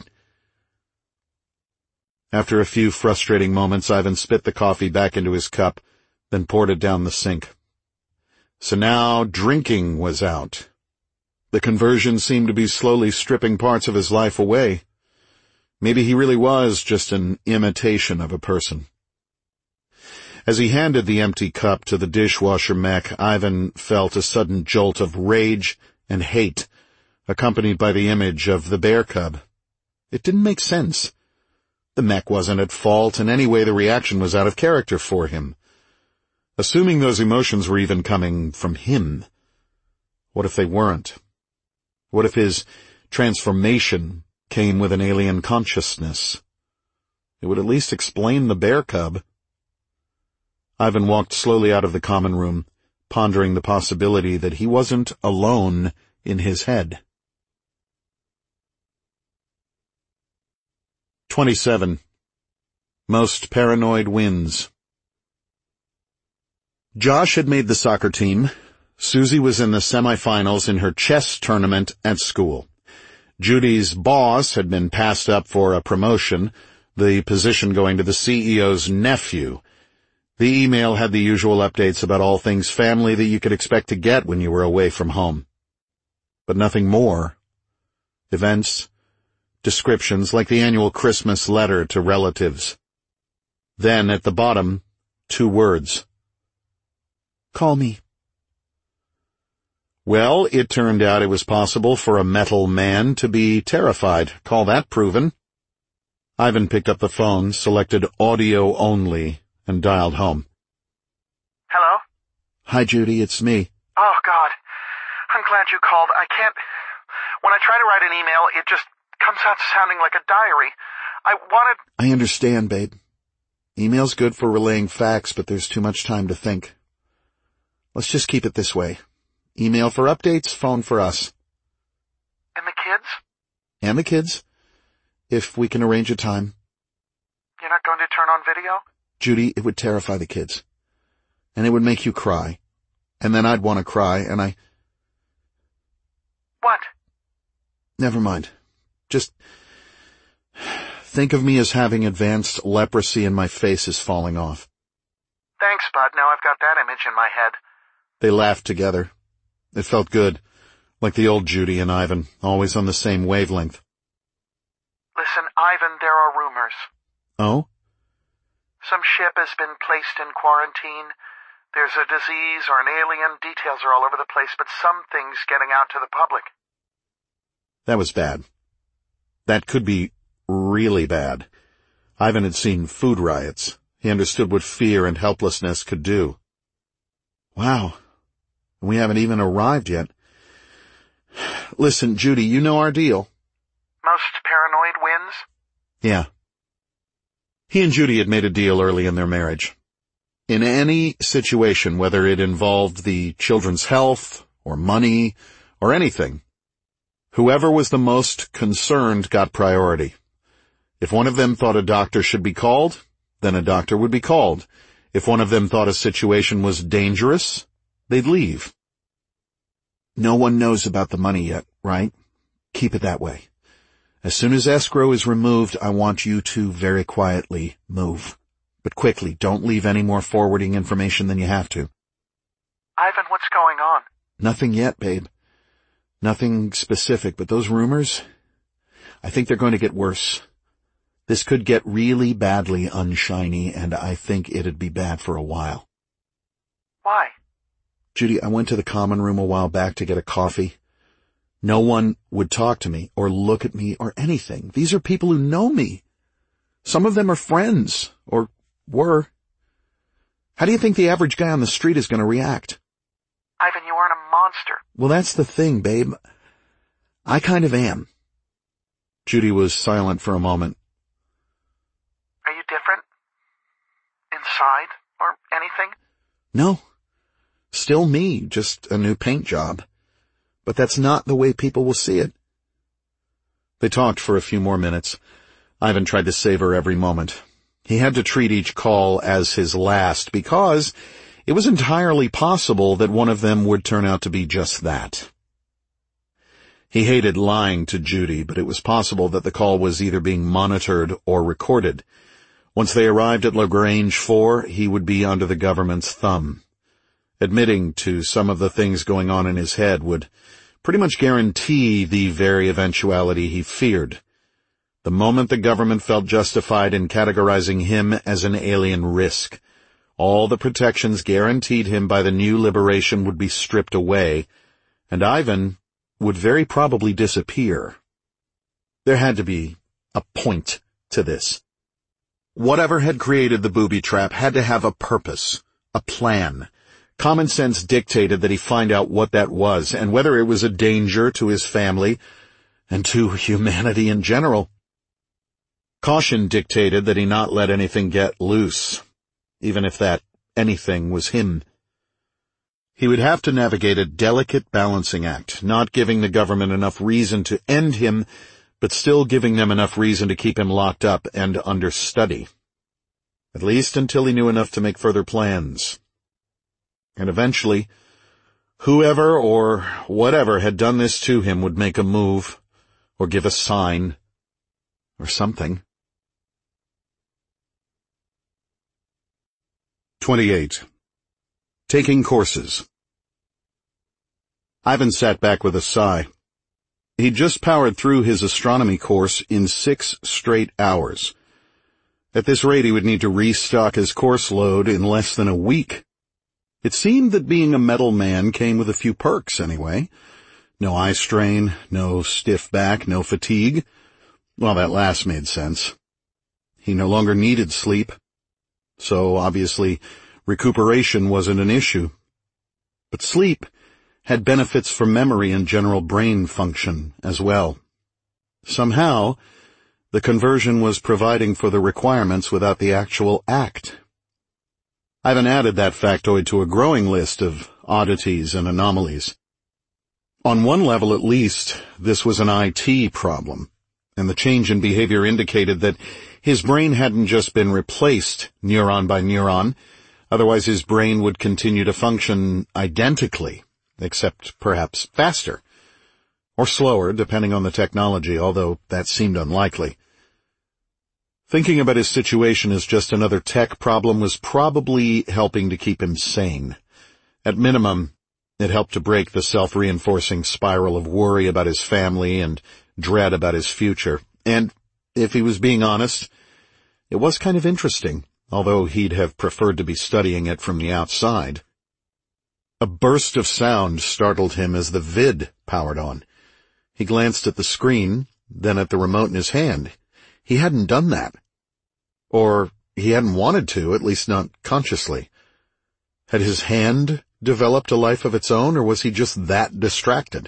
[SPEAKER 1] After a few frustrating moments, Ivan spit the coffee back into his cup, then poured it down the sink. So now drinking was out. The conversion seemed to be slowly stripping parts of his life away. Maybe he really was just an imitation of a person. As he handed the empty cup to the dishwasher mech, Ivan felt a sudden jolt of rage and hate, accompanied by the image of the bear cub. It didn't make sense. The mech wasn't at fault, and anyway the reaction was out of character for him. Assuming those emotions were even coming from him, what if they weren't? What if his transformation came with an alien consciousness? It would at least explain the bear cub. Ivan walked slowly out of the common room, pondering the possibility that he wasn't alone in his head. Twenty-seven. Most paranoid wins. Josh had made the soccer team. Susie was in the semifinals in her chess tournament at school. Judy's boss had been passed up for a promotion, the position going to the C E O's nephew. The email had the usual updates about all things family that you could expect to get when you were away from home. But nothing more. Events, descriptions like the annual Christmas letter to relatives. Then, at the bottom, two words.
[SPEAKER 3] Call me.
[SPEAKER 1] Well, it turned out it was possible for a metal man to be terrified. Call that proven. Ivan picked up the phone, selected audio only, and dialed home.
[SPEAKER 4] Hello?
[SPEAKER 3] Hi, Judy, it's me.
[SPEAKER 4] Oh, God. I'm glad you called. I can't... When I try to write an email, it just comes out sounding like a diary. I wanted...
[SPEAKER 3] I understand, babe. Email's good for relaying facts, but there's too much time to think. Let's just keep it this way. Email for updates, phone for us.
[SPEAKER 4] And the kids?
[SPEAKER 3] And the kids, if we can arrange a time.
[SPEAKER 4] You're not going to turn on video?
[SPEAKER 3] Judy, it would terrify the kids. And it would make you cry. And then I'd want to cry, and I...
[SPEAKER 4] What?
[SPEAKER 3] Never mind. Just think of me as having advanced leprosy and my face is falling off.
[SPEAKER 4] Thanks, Bud. Now I've got that image in my head.
[SPEAKER 1] They laughed together. It felt good, like the old Judy and Ivan, always on the same wavelength.
[SPEAKER 4] Listen, Ivan, there are rumors.
[SPEAKER 3] Oh?
[SPEAKER 4] Some ship has been placed in quarantine. There's a disease or an alien. Details are all over the place, but something's getting out to the public.
[SPEAKER 1] That was bad. That could be really bad. Ivan had seen food riots. He understood what fear and helplessness could do.
[SPEAKER 3] Wow. We haven't even arrived yet. Listen, Judy, you know our deal.
[SPEAKER 4] Most paranoid wins?
[SPEAKER 3] Yeah.
[SPEAKER 1] He and Judy had made a deal early in their marriage. In any situation, whether it involved the children's health, or money, or anything, whoever was the most concerned got priority. If one of them thought a doctor should be called, then a doctor would be called. If one of them thought a situation was dangerous, they'd leave.
[SPEAKER 3] No one knows about the money yet, right? Keep it that way. As soon as escrow is removed, I want you to very quietly move. But quickly, don't leave any more forwarding information than you have to.
[SPEAKER 4] Ivan, what's going on?
[SPEAKER 3] Nothing yet, babe. Nothing specific, but those rumors, I think they're going to get worse. This could get really badly unshiny, and I think it'd be bad for a while.
[SPEAKER 4] Why?
[SPEAKER 3] Judy, I went to the common room a while back to get a coffee. No one would talk to me or look at me or anything. These are people who know me. Some of them are friends, or were. How do you think the average guy on the street is going to react?
[SPEAKER 4] Ivan, you aren't a monster.
[SPEAKER 3] Well, that's the thing, babe. I kind of am.
[SPEAKER 1] Judy was silent for a moment.
[SPEAKER 4] Are you different? Inside? Or anything?
[SPEAKER 3] No. Still me, just a new paint job. But that's not the way people will see it.
[SPEAKER 1] They talked for a few more minutes. Ivan tried to savor every moment. He had to treat each call as his last because it was entirely possible that one of them would turn out to be just that. He hated lying to Judy, but it was possible that the call was either being monitored or recorded. Once they arrived at Lagrange four, he would be under the government's thumb. Admitting to some of the things going on in his head would pretty much guarantee the very eventuality he feared. The moment the government felt justified in categorizing him as an alien risk, all the protections guaranteed him by the new liberation would be stripped away, and Ivan would very probably disappear. There had to be a point to this. Whatever had created the booby trap had to have a purpose, a plan. Common sense dictated that he find out what that was, and whether it was a danger to his family and to humanity in general. Caution dictated that he not let anything get loose, even if that anything was him. He would have to navigate a delicate balancing act, not giving the government enough reason to end him, but still giving them enough reason to keep him locked up and under study. At least until he knew enough to make further plans. And eventually, whoever or whatever had done this to him would make a move, or give a sign, or something. twenty-eight. Taking courses. Ivan sat back with a sigh. He'd just powered through his astronomy course in six straight hours.
[SPEAKER 2] At this rate, he would need to restock his course load in less than a week. It seemed that being a metal man came with a few perks, anyway. No eye strain, no stiff back, no fatigue. Well, that last made sense. He no longer needed sleep. So, obviously, recuperation wasn't an issue. But sleep had benefits for memory and general brain function as well. Somehow, the conversion was providing for the requirements without the actual act. Ivan added that factoid to a growing list of oddities and anomalies. On one level at least, this was an I T problem, and the change in behavior indicated that his brain hadn't just been replaced neuron by neuron, otherwise his brain would continue to function identically, except perhaps faster. Or slower, depending on the technology, although that seemed unlikely. Thinking about his situation as just another tech problem was probably helping to keep him sane. At minimum, it helped to break the self-reinforcing spiral of worry about his family and dread about his future. And, if he was being honest, it was kind of interesting, although he'd have preferred to be studying it from the outside. A burst of sound startled him as the vid powered on. He glanced at the screen, then at the remote in his hand. He hadn't done that. Or he hadn't wanted to, at least not consciously. Had his hand developed a life of its own, or was he just that distracted?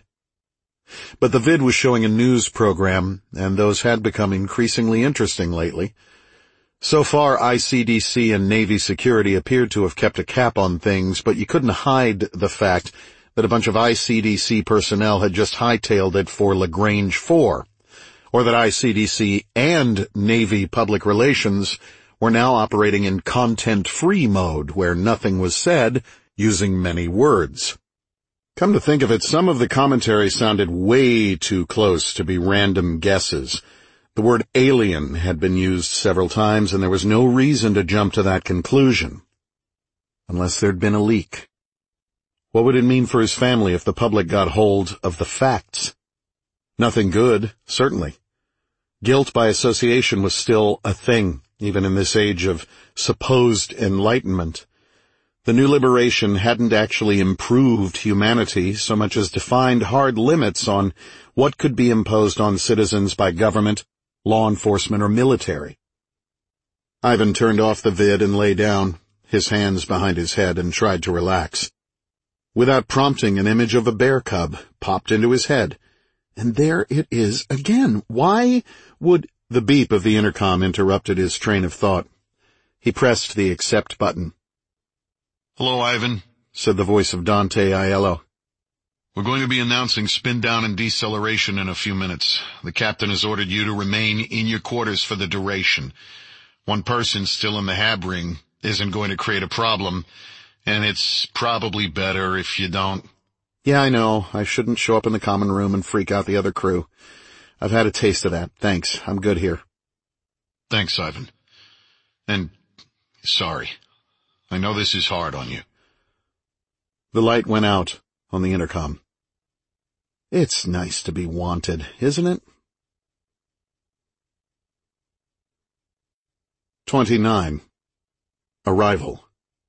[SPEAKER 2] But the vid was showing a news program, and those had become increasingly interesting lately. So far, I C D C and Navy security appeared to have kept a cap on things, but you couldn't hide the fact that a bunch of I C D C personnel had just hightailed it for Lagrange four, or that I C D C and Navy public relations were now operating in content-free mode, where nothing was said, using many words. Come to think of it, some of the commentary sounded way too close to be random guesses. The word alien had been used several times, and there was no reason to jump to that conclusion. Unless there'd been a leak. What would it mean for his family if the public got hold of the facts? Nothing good, certainly. Guilt by association was still a thing, even in this age of supposed enlightenment. The new liberation hadn't actually improved humanity so much as defined hard limits on what could be imposed on citizens by government, law enforcement, or military. Ivan turned off the vid and lay down, his hands behind his head, and tried to relax. Without prompting, an image of a bear cub popped into his head. And there it is again. Why would... The beep of the intercom interrupted his train of thought. He pressed the accept button.
[SPEAKER 1] "Hello, Ivan,"
[SPEAKER 2] said the voice of Dante Aiello.
[SPEAKER 1] "We're going to be announcing spin down and deceleration in a few minutes. The captain has ordered you to remain in your quarters for the duration. One person still in the hab ring isn't going to create a problem, and it's probably better if you don't."
[SPEAKER 2] "Yeah, I know. I shouldn't show up in the common room and freak out the other crew. I've had a taste of that. Thanks. I'm good here."
[SPEAKER 1] "Thanks, Ivan. And sorry. I know this is hard on you."
[SPEAKER 2] The light went out on the intercom. It's nice to be wanted, isn't it? twenty-nine. Arrival.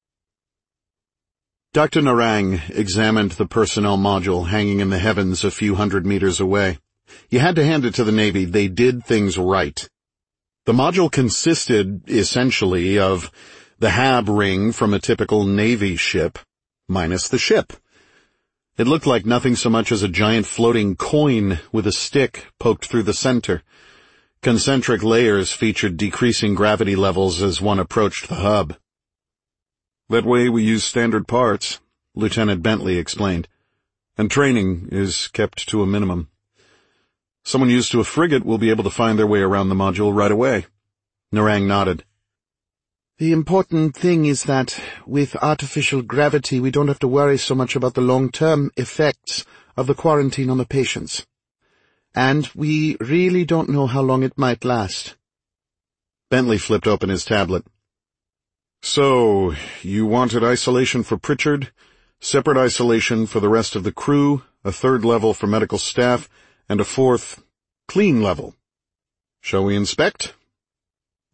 [SPEAKER 2] Doctor Narang examined the personnel module hanging in the heavens a few hundred meters away. You had to hand it to the Navy. They did things right. The module consisted, essentially, of the hab ring from a typical Navy ship, minus the ship. It looked like nothing so much as a giant floating coin with a stick poked through the center. Concentric layers featured decreasing gravity levels as one approached the hub. "That way we use standard parts," Lieutenant Bentley explained, "and training is kept to a minimum. Someone used to a frigate will be able to find their way around the module right away." Narang nodded.
[SPEAKER 3] "The important thing is that, with artificial gravity, we don't have to worry so much about the long-term effects of the quarantine on the patients. And we really don't know how long it might last."
[SPEAKER 2] Bentley flipped open his tablet. "So, you wanted isolation for Pritchard, separate isolation for the rest of the crew, a third level for medical staff, and a fourth, clean level. Shall we inspect?"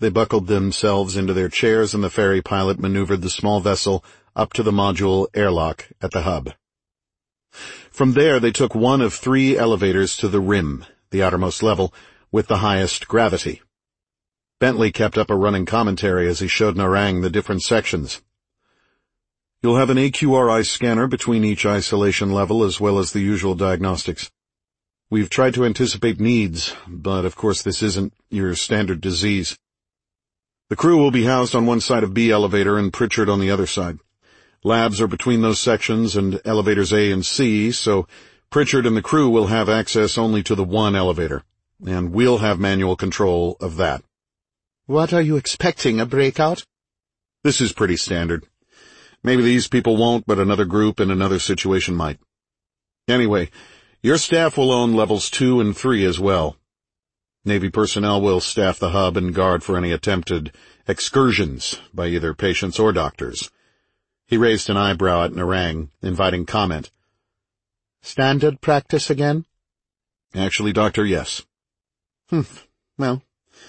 [SPEAKER 1] They buckled themselves into their chairs and the ferry pilot maneuvered the small vessel up to the module airlock at the hub. From there they took one of three elevators to the rim, the outermost level, with the highest gravity. Bentley kept up a running commentary as he showed Narang the different sections. You'll have an A Q R I scanner between each isolation level as well as the usual diagnostics. We've tried to anticipate needs, but of course this isn't your standard disease. The crew will be housed on one side of B elevator and Pritchard on the other side. Labs are between those sections and elevators A and C, so Pritchard and the crew will have access only to the one elevator, and we'll have manual control of that.
[SPEAKER 3] What are you expecting, a breakout?
[SPEAKER 1] This is pretty standard. Maybe these people won't, but another group in another situation might. Anyway, your staff will own levels two and three as well. Navy personnel will staff the hub and guard for any attempted excursions by either patients or doctors. He raised an eyebrow at Narang, inviting comment.
[SPEAKER 3] Standard practice again?
[SPEAKER 1] Actually, Doctor, yes.
[SPEAKER 3] Hmm, well,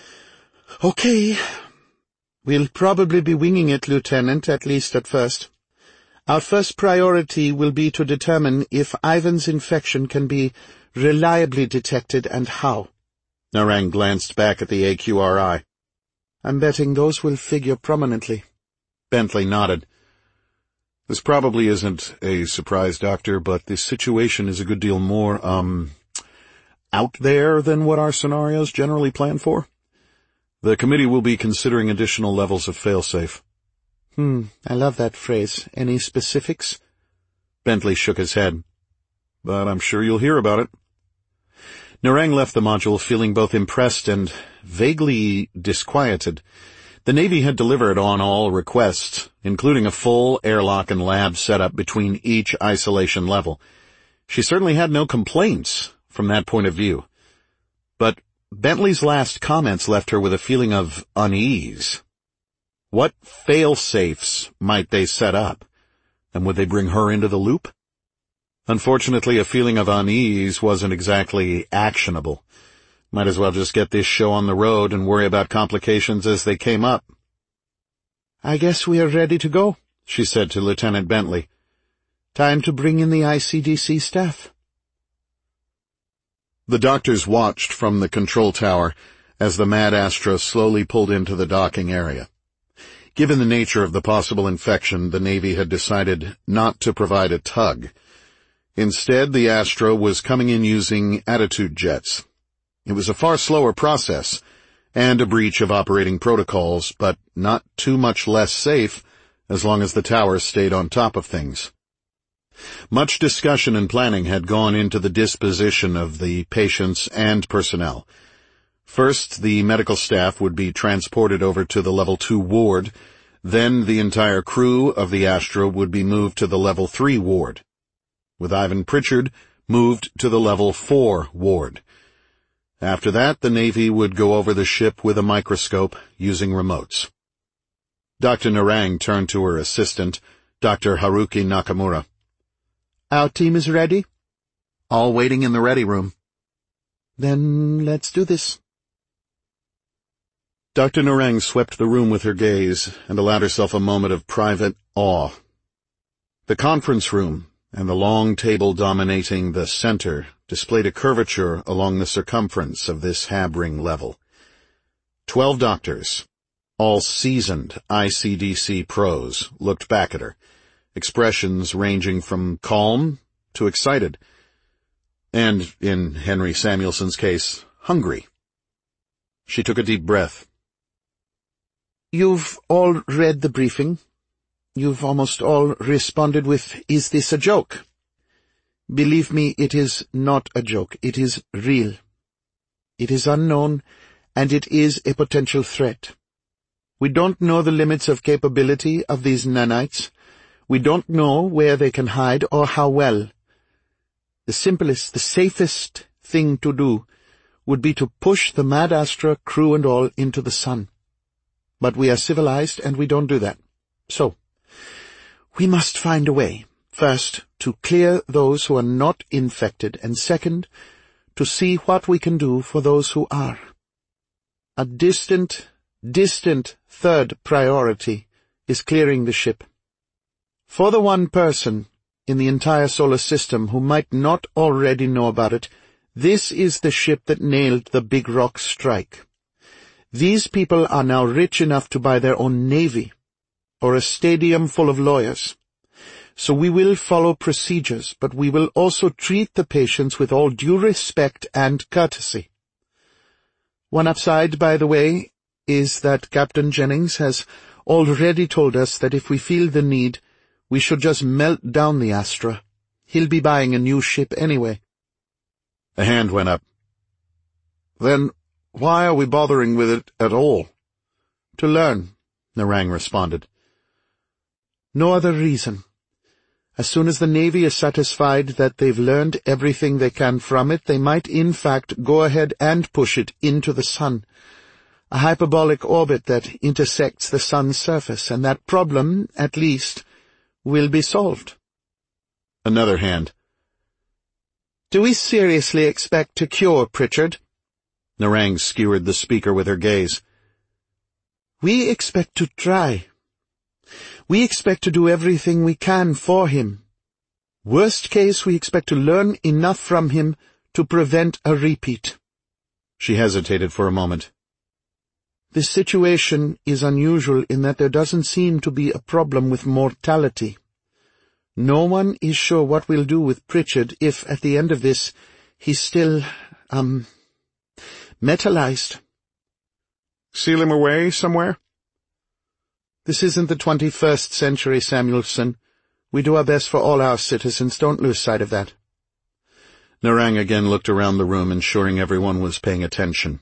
[SPEAKER 3] okay. We'll probably be winging it, Lieutenant, at least at first. Our first priority will be to determine if Ivan's infection can be reliably detected and how.
[SPEAKER 1] Narang glanced back at the A Q R I.
[SPEAKER 3] I'm betting those will figure prominently.
[SPEAKER 1] Bentley nodded. This probably isn't a surprise, Doctor, but this situation is a good deal more, um, out there than what our scenarios generally plan for. The committee will be considering additional levels of failsafe.
[SPEAKER 3] Hmm, I love that phrase. Any specifics?
[SPEAKER 1] Bentley shook his head. But I'm sure you'll hear about it. Narang left the module feeling both impressed and vaguely disquieted. The Navy had delivered on all requests, including a full airlock and lab setup between each isolation level. She certainly had no complaints from that point of view. But Bentley's last comments left her with a feeling of unease. What fail-safes might they set up? And would they bring her into the loop? Unfortunately, a feeling of unease wasn't exactly actionable. Might as well just get this show on the road and worry about complications as they came up.
[SPEAKER 3] I guess we are ready to go, she said to Lieutenant Bentley. Time to bring in the I C D C staff.
[SPEAKER 1] The doctors watched from the control tower as the Mad Astra slowly pulled into the docking area. Given the nature of the possible infection, the Navy had decided not to provide a tug. Instead, the Astra was coming in using attitude jets. It was a far slower process, and a breach of operating protocols, but not too much less safe as long as the tower stayed on top of things. Much discussion and planning had gone into the disposition of the patients and personnel. First, the medical staff would be transported over to the level two ward, then the entire crew of the Astra would be moved to the level three ward, with Ivan Pritchard moved to the level four ward. After that, the Navy would go over the ship with a microscope using remotes. Doctor Narang turned to her assistant, Doctor Haruki Nakamura.
[SPEAKER 3] Our team is ready?
[SPEAKER 1] All waiting in the ready room.
[SPEAKER 3] Then let's do this.
[SPEAKER 1] Doctor Narang swept the room with her gaze and allowed herself a moment of private awe. The conference room and the long table dominating the center displayed a curvature along the circumference of this Habring level. Twelve doctors, all seasoned I C D C pros, looked back at her, expressions ranging from calm to excited, and, in Henry Samuelson's case, hungry. She took a deep breath.
[SPEAKER 3] You've all read the briefing. You've almost all responded with, is this a joke? Believe me, it is not a joke. It is real. It is unknown, and it is a potential threat. We don't know the limits of capability of these nanites. We don't know where they can hide or how well. The simplest, the safest thing to do would be to push the Mad Astra crew and all into the sun. But we are civilized, and we don't do that. So, we must find a way, first, to clear those who are not infected, and second, to see what we can do for those who are. A distant, distant third priority is clearing the ship. For the one person in the entire solar system who might not already know about it, this is the ship that nailed the Big Rock strike. These people are now rich enough to buy their own navy, or a stadium full of lawyers. So we will follow procedures, but we will also treat the patients with all due respect and courtesy. One upside, by the way, is that Captain Jennings has already told us that if we feel the need, we should just melt down the Astra. He'll be buying a new ship anyway.
[SPEAKER 2] A hand went up. Then why are we bothering with it at all?
[SPEAKER 3] To learn,
[SPEAKER 1] Narang responded.
[SPEAKER 3] No other reason. As soon as the Navy is satisfied that they've learned everything they can from it, they might in fact go ahead and push it into the sun. A hyperbolic orbit that intersects the sun's surface, and that problem, at least, will be solved.
[SPEAKER 1] Another hand.
[SPEAKER 3] Do we seriously expect to cure Pritchard?
[SPEAKER 1] Narang skewered the speaker with her gaze.
[SPEAKER 3] We expect to try. We expect to do everything we can for him. Worst case, we expect to learn enough from him to prevent a repeat.
[SPEAKER 1] She hesitated for a moment.
[SPEAKER 3] This situation is unusual in that there doesn't seem to be a problem with mortality. No one is sure what we'll do with Pritchard if, at the end of this, he's still, um, metallized.
[SPEAKER 2] Seal him away somewhere?
[SPEAKER 3] This isn't the twenty-first century, Samuelson. We do our best for all our citizens. Don't lose sight of that.
[SPEAKER 1] Narang again looked around the room, ensuring everyone was paying attention.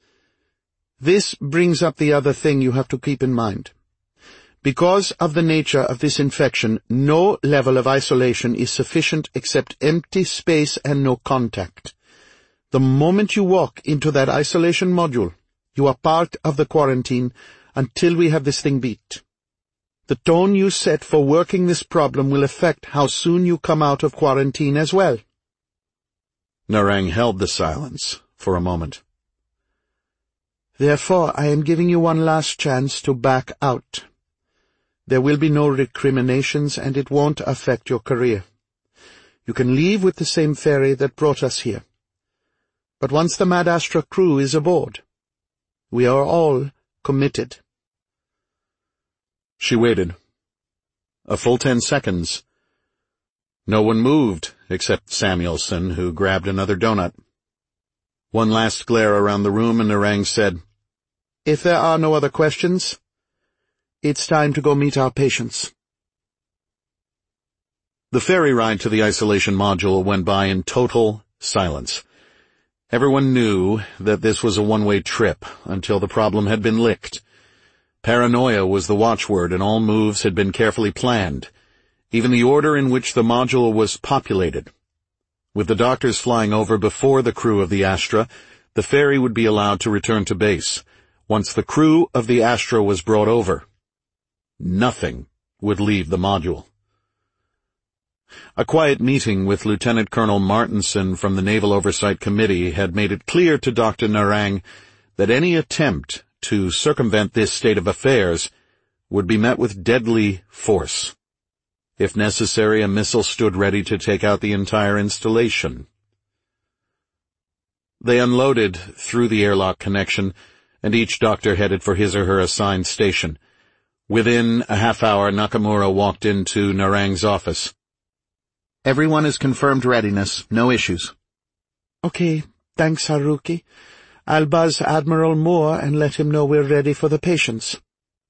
[SPEAKER 3] This brings up the other thing you have to keep in mind. Because of the nature of this infection, no level of isolation is sufficient except empty space and no contact. The moment you walk into that isolation module, you are part of the quarantine until we have this thing beat. The tone you set for working this problem will affect how soon you come out of quarantine as well.
[SPEAKER 1] Narang held the silence for a moment.
[SPEAKER 3] Therefore, I am giving you one last chance to back out. There will be no recriminations, and it won't affect your career. You can leave with the same ferry that brought us here. But once the Mad Astra crew is aboard, we are all committed.
[SPEAKER 1] She waited. A full ten seconds. No one moved, except Samuelson, who grabbed another donut. One last glare around the room, and Narang said,
[SPEAKER 3] If there are no other questions, it's time to go meet our patients.
[SPEAKER 1] The ferry ride to the isolation module went by in total silence. Everyone knew that this was a one-way trip until the problem had been licked. Paranoia was the watchword, and all moves had been carefully planned, even the order in which the module was populated. With the doctors flying over before the crew of the Astra, the ferry would be allowed to return to base. Once the crew of the Astra was brought over, nothing would leave the module. A quiet meeting with Lieutenant Colonel Martinson from the Naval Oversight Committee had made it clear to Doctor Narang that any attempt to circumvent this state of affairs would be met with deadly force. If necessary, a missile stood ready to take out the entire installation. They unloaded through the airlock connection, and each doctor headed for his or her assigned station. Within a half hour, Nakamura walked into Narang's office.
[SPEAKER 3] Everyone has confirmed readiness. No issues. Okay, thanks, Haruki. I'll buzz Admiral Moore and let him know we're ready for the patients.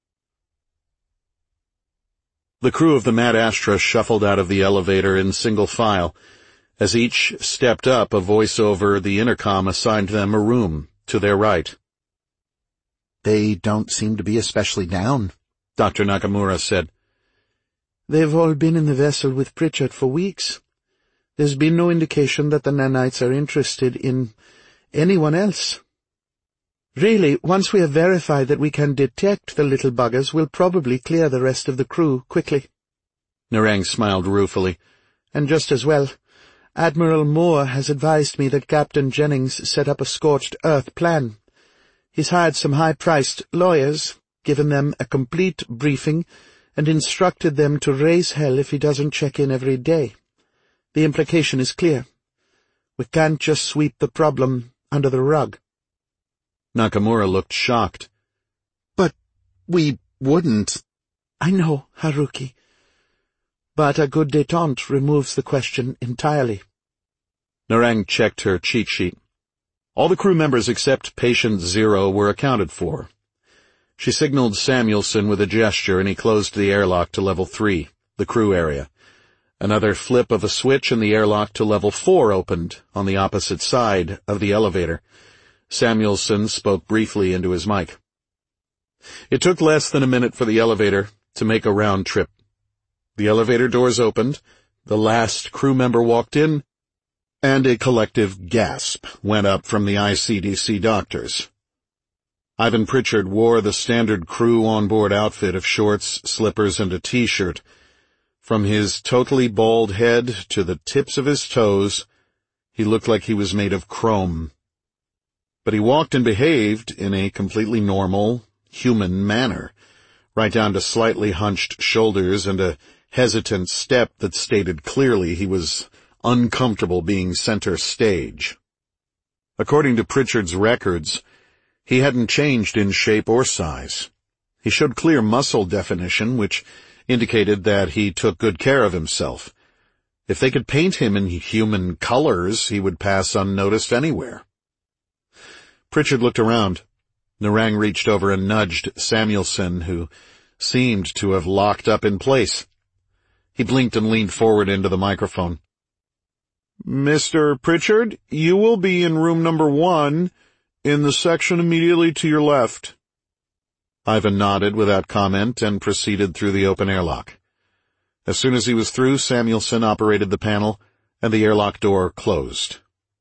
[SPEAKER 1] The crew of the Mad Astra shuffled out of the elevator in single file. As each stepped up, a voice over the intercom assigned them a room to their right.
[SPEAKER 3] They don't seem to be especially down,
[SPEAKER 1] Doctor Nakamura said.
[SPEAKER 3] They've all been in the vessel with Pritchard for weeks. There's been no indication that the nanites are interested in anyone else. Really, once we have verified that we can detect the little buggers, we'll probably clear the rest of the crew quickly.
[SPEAKER 1] Narang smiled ruefully.
[SPEAKER 3] And just as well. Admiral Moore has advised me that Captain Jennings set up a scorched earth plan. He's hired some high-priced lawyers, given them a complete briefing, and instructed them to raise hell if he doesn't check in every day. The implication is clear. We can't just sweep the problem under the rug.
[SPEAKER 1] Nakamura looked shocked.
[SPEAKER 3] But we wouldn't. I know, Haruki. But a good détente removes the question entirely.
[SPEAKER 1] Narang checked her cheat sheet. All the crew members except Patient Zero were accounted for. She signaled Samuelson with a gesture, and he closed the airlock to level three, the crew area. Another flip of a switch and the airlock to level four opened on the opposite side of the elevator. Samuelson spoke briefly into his mic. It took less than a minute for the elevator to make a round trip. The elevator doors opened, the last crew member walked in, and a collective gasp went up from the I C D C doctors. Ivan Pritchard wore the standard crew on-board outfit of shorts, slippers, and a T-shirt. From his totally bald head to the tips of his toes, he looked like he was made of chrome. But he walked and behaved in a completely normal, human manner, right down to slightly hunched shoulders and a hesitant step that stated clearly he was uncomfortable being center stage. According to Pritchard's records, he hadn't changed in shape or size. He showed clear muscle definition, which indicated that he took good care of himself. If they could paint him in human colors, he would pass unnoticed anywhere. Pritchard looked around. Narang reached over and nudged Samuelson, who seemed to have locked up in place. He blinked and leaned forward into the microphone. "Mister Pritchard, you will be in room number one, in the section immediately to your left." Ivan nodded without comment and proceeded through the open airlock. As soon as he was through, Samuelson operated the panel, and the airlock door closed.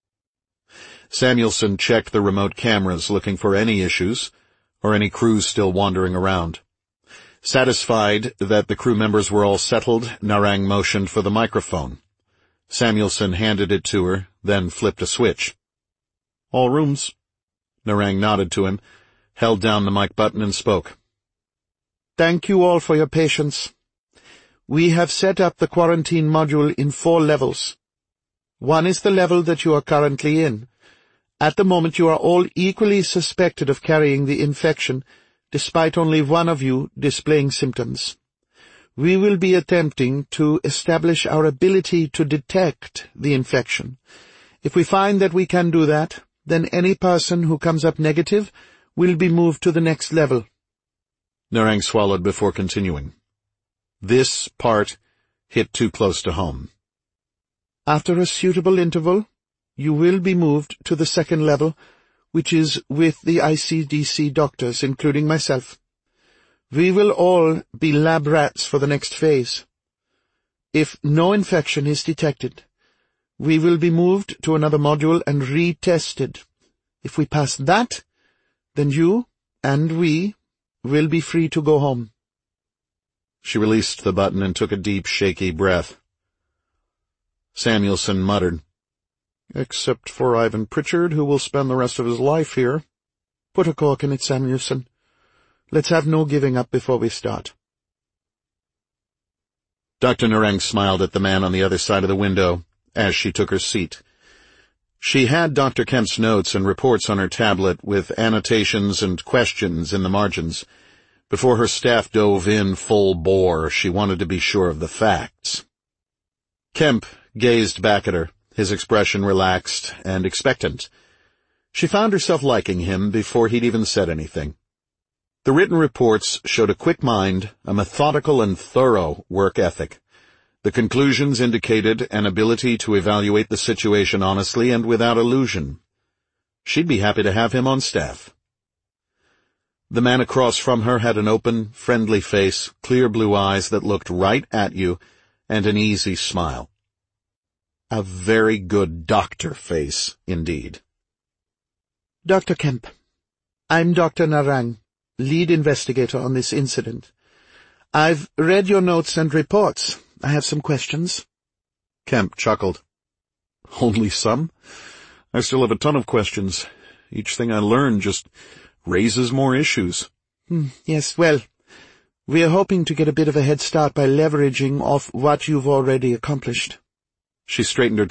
[SPEAKER 1] Samuelson checked the remote cameras, looking for any issues, or any crews still wandering around. Satisfied that the crew members were all settled, Narang motioned for the microphone. Samuelson handed it to her, then flipped a switch. "All rooms." Narang nodded to him, held down the mic button, and spoke.
[SPEAKER 3] "Thank you all for your patience. We have set up the quarantine module in four levels. One is the level that you are currently in. At the moment you are all equally suspected of carrying the infection, despite only one of you displaying symptoms. We will be attempting to establish our ability to detect the infection. If we find that we can do that, then any person who comes up negative will be moved to the next level."
[SPEAKER 1] Narang swallowed before continuing. This part hit too close to home.
[SPEAKER 3] "After a suitable interval, you will be moved to the second level, which is with the I C D C doctors, including myself. We will all be lab rats for the next phase. If no infection is detected, we will be moved to another module and retested. If we pass that, then you and we will be free to go home."
[SPEAKER 1] She released the button and took a deep, shaky breath. Samuelson muttered, "Except for Ivan Pritchard, who will spend the rest of his life here."
[SPEAKER 3] "Put a cork in it, Samuelson. Let's have no giving up before we start."
[SPEAKER 1] Doctor Narang smiled at the man on the other side of the window as she took her seat. She had Doctor Kemp's notes and reports on her tablet with annotations and questions in the margins. Before her staff dove in full bore, she wanted to be sure of the facts. Kemp gazed back at her, his expression relaxed and expectant. She found herself liking him before he'd even said anything. The written reports showed a quick mind, a methodical and thorough work ethic. The conclusions indicated an ability to evaluate the situation honestly and without illusion. She'd be happy to have him on staff. The man across from her had an open, friendly face, clear blue eyes that looked right at you, and an easy smile. A very good doctor face, indeed.
[SPEAKER 3] "Doctor Kemp, I'm Doctor Narang, lead investigator on this incident. I've read your notes and reports. I have some questions."
[SPEAKER 1] Kemp chuckled. "Only some? I still have a ton of questions. Each thing I learn just raises more issues.
[SPEAKER 3] Hmm, yes, well, we're hoping to get a bit of a head start by leveraging off what you've already accomplished.
[SPEAKER 1] She straightened her